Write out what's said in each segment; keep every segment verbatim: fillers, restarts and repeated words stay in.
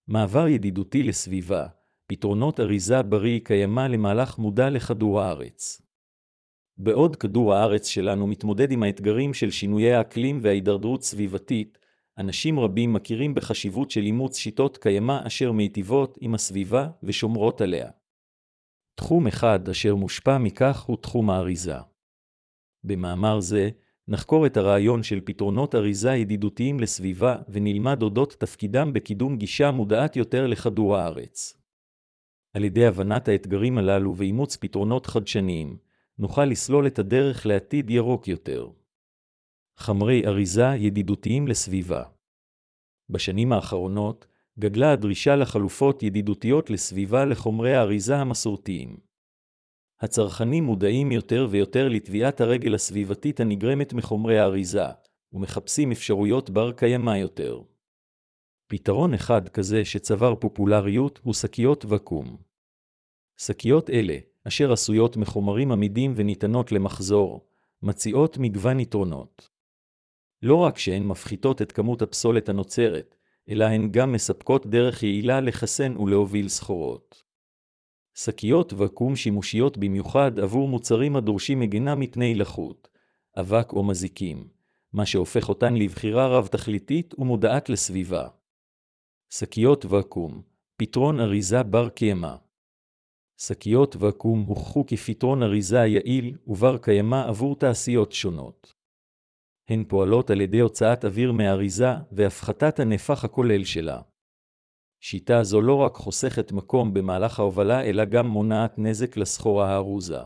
מעבר ידידותי לסביבה, פתרונות אריזה בריא קיימה למהלך מודע לכדור הארץ. בעוד כדור הארץ שלנו מתמודד עם האתגרים של שינויי האקלים וההידרדרות סביבתית, אנשים רבים מכירים בחשיבות של אימוץ שיטות קיימה אשר מיטיבות עם הסביבה ושומרות עליה. תחום אחד אשר מושפע מכך הוא תחום האריזה. במאמר זה, נחקור את הרעיון של פתרונות אריזה ידידותיים לסביבה ונלמד אודות תפקידם בקידום גישה מודעת יותר לכדור הארץ. על ידי הבנת האתגרים הללו ואימוץ פתרונות חדשניים, נוכל לסלול את הדרך לעתיד ירוק יותר. חומרי אריזה ידידותיים לסביבה. בשנים האחרונות, גדלה הדרישה לחלופות ידידותיות לסביבה לחומרי האריזה המסורתיים. הצרכנים מודעים יותר ויותר לטביעת הרגל הסביבתית הנגרמת מחומרי האריזה, ומחפשים אפשרויות בר קיימא יותר. פתרון אחד כזה שצבר פופולריות הוא שקיות ואקום. שקיות אלה, אשר עשויות מחומרים עמידים וניתנות למחזור, מציעות מגוון יתרונות. לא רק שהן מפחיתות את כמות הפסולת הנוצרת, אלא הן גם מספקות דרך יעילה לחסן ולהוביל סחורות. שקיות ואקום שימושיות במיוחד עבור מוצרים הדורשים הגנה מפני לחות, אבק או מזיקים, מה שהופך אותן לבחירה רב-תכליתית ומודעת לסביבה. שקיות ואקום, פתרון אריזה בר קיימא. שקיות ואקום הוכחו כפתרון אריזה יעיל ובר קיימא עבור תעשיות שונות. הן פועלות על ידי הוצאת אוויר מהאריזה והפחתת הנפח הכולל שלה. שיטה זו לא רק חוסכת מקום במהלך ההובלה אלא גם מונעת נזק לסחורה הארוזה.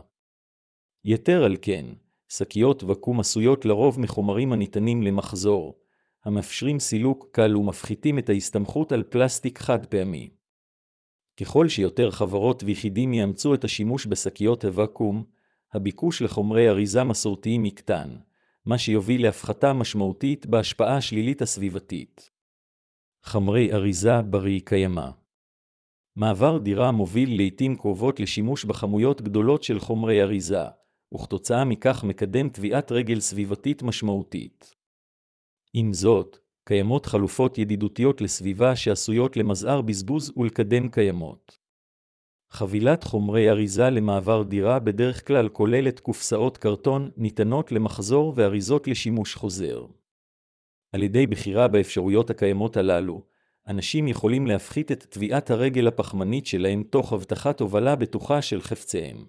יתר על כן, שקיות ואקום עשויות לרוב מחומרים הניתנים למחזור, המאפשרים סילוק קל ומפחיתים את ההסתמכות על פלסטיק חד פעמי. ככל שיותר חברות ויחידים יאמצו את השימוש בשקיות ואקום, הביקוש לחומרי אריזה מסורתיים יקטן, מה שיוביל להפחתה משמעותית בהשפעה השלילית הסביבתית. חומרי אריזה בריא קיימא. מעבר דירה מוביל לעתים קרובות לשימוש בכמויות גדולות של חומרי אריזה, וכתוצאה מכך מקדם טביעת רגל סביבתית משמעותית. עם זאת, קיימות חלופות ידידותיות לסביבה שעשויות למזער בזבוז ולקדם קיימות. חבילת חומרי אריזה למעבר דירה בדרך כלל כוללת קופסאות קרטון ניתנות למחזור ואריזות לשימוש חוזר. על ידי בחירה באפשרויות הקיימות הללו, אנשים יכולים להפחית את טביעת הרגל הפחמנית שלהם תוך הבטחת הובלה בטוחה של חפציהם.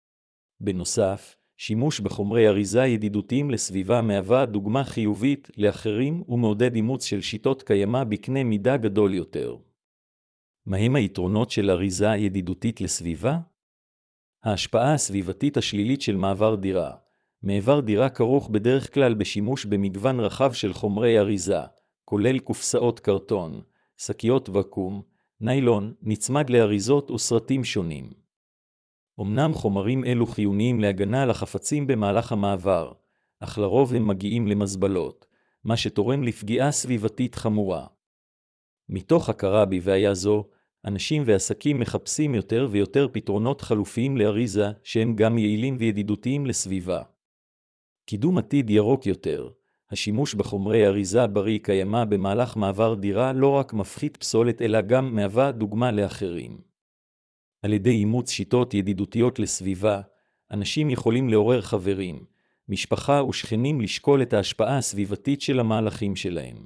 בנוסף, שימוש בחומרי אריזה ידידותיים לסביבה מהווה דוגמה חיובית לאחרים ומעודד אימוץ של שיטות קיימא בקנה מידה גדול יותר. מהם היתרונות של אריזה ידידותית לסביבה? ההשפעה הסביבתית השלילית של מעבר דירה. מעבר דירה כרוך בדרך כלל בשימוש במגוון רחב של חומרי אריזה, כולל קופסאות קרטון, שקיות ואקום, ניילון, נצמד לאריזות וסרטים שונים. אמנם חומרים אלו חיוניים להגנה על החפצים במהלך המעבר, אך לרוב הם מגיעים למזבלות, מה שתורם לפגיעה סביבתית חמורה. מתוך הכרה בבעיה זו, אנשים ועסקים מחפשים יותר ויותר פתרונות חלופיים לאריזה שהם גם יעילים וידידותיים לסביבה. קידום עתיד ירוק יותר. השימוש בחומרי אריזה בריא קיימא במהלך מעבר דירה לא רק מפחית פסולת אלא גם מהווה דוגמה לאחרים. על ידי אימוץ שיטות ידידותיות לסביבה, אנשים יכולים לעורר חברים, משפחה ושכנים לשקול את ההשפעה הסביבתית של המהלכים שלהם.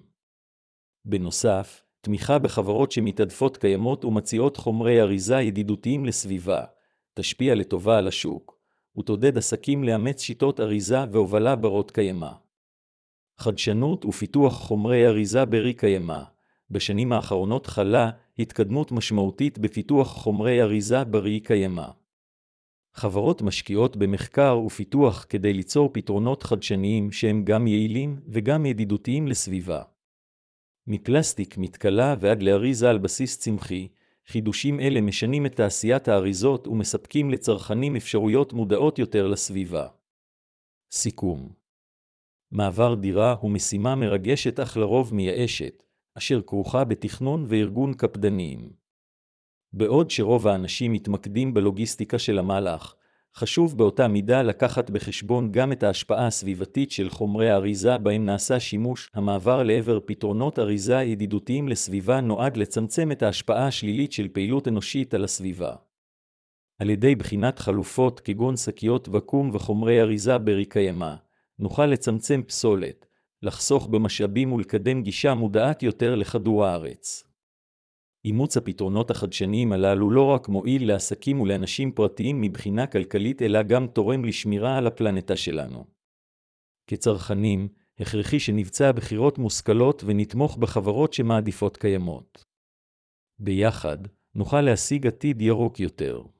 בנוסף, תמיכה בחברות שמתעדפות קיימות ומציעות חומרי אריזה ידידותיים לסביבה, תשפיע לטובה על השוק, ותעודד עסקים לאמץ שיטות אריזה והובלה ברות קיימא. חדשנות ופיתוח חומרי אריזה בריא קיימא. בשנים האחרונות חלה התקדמות משמעותית בפיתוח חומרי אריזה בריא קיימא. חברות משקיעות במחקר ופיתוח כדי ליצור פתרונות חדשניים שהם גם יעילים וגם ידידותיים לסביבה. מפלסטיק מתכלה ועד לאריזה על בסיס צמחי, חידושים אלה משנים את תעשיית האריזות ומספקים לצרכנים אפשרויות מודעות יותר לסביבה. סיכום. מעבר דירה הוא משימה מרגשת אך לרוב מייאשת, אשר כרוכה בתכנון וארגון קפדניים. בעוד שרוב האנשים מתמקדים בלוגיסטיקה של המהלך, חשוב באותה מידה לקחת בחשבון גם את ההשפעה הסביבתית של חומרי האריזה בהם נעשה שימוש. המעבר לעבר פתרונות אריזה ידידותיים לסביבה נועד לצמצם את ההשפעה השלילית של פעילות אנושית על הסביבה. על ידי בחינת חלופות כגון שקיות וקום וחומרי אריזה ברי קיימא, נוכל לצמצם פסולת, לחסוך במשאבים ולקדם גישה מודעת יותר לכדור הארץ. אימוץ הפתרונות החדשניים הללו לא רק מועיל לעסקים ולאנשים פרטיים מבחינה כלכלית, אלא גם תורם לשמירה על הפלנטה שלנו. כצרכנים, הכרחי שנבצע בחירות מושכלות ונתמוך בחברות שמעדיפות קיימות. ביחד, נוכל להשיג עתיד ירוק יותר.